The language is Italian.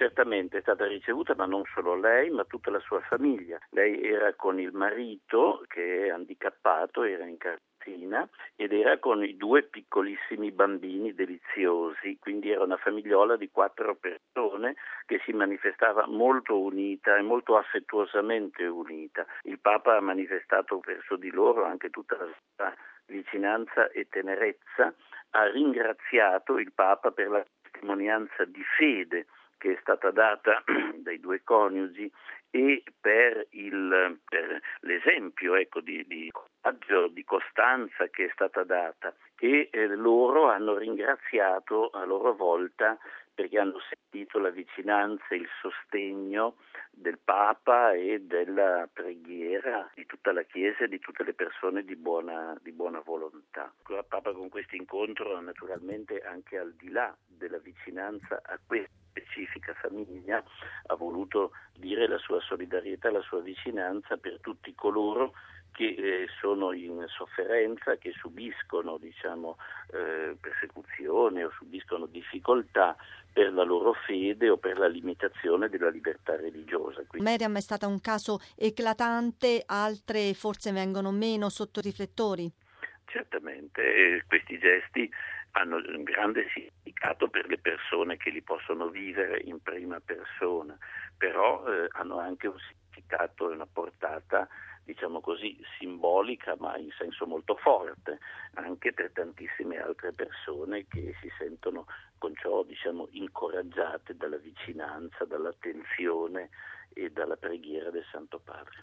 Certamente è stata ricevuta, ma non solo lei, ma tutta la sua famiglia. Lei era con il marito, che è handicappato, era in carrozzina, ed era con i 2 piccolissimi bambini deliziosi, quindi era una famigliola di 4 persone che si manifestava molto unita e molto affettuosamente unita. Il Papa ha manifestato verso di loro anche tutta la sua vicinanza e tenerezza, ha ringraziato il Papa per la testimonianza di fede che è stata data dai 2 coniugi e per l'esempio di coraggio, di costanza che è stata data, e loro hanno ringraziato a loro volta perché hanno sentito la vicinanza e il sostegno del Papa e della preghiera di tutta la Chiesa e di tutte le persone di buona volontà. Il Papa con questo incontro, naturalmente anche al di là della vicinanza a questa specifica famiglia, ha voluto dire la sua solidarietà, la sua vicinanza per tutti coloro che sono in sofferenza, che subiscono persecuzione o subiscono difficoltà per la loro fede o per la limitazione della libertà religiosa. Meriam è stata un caso eclatante, altre forse vengono meno sotto i riflettori? Certamente, questi gesti hanno un grande significato per le persone che li possono vivere in prima persona, però hanno anche un significato e una portata, simbolica, ma in senso molto forte, anche per tantissime altre persone che si sentono con ciò, incoraggiate dalla vicinanza, dall'attenzione e dalla preghiera del Santo Padre.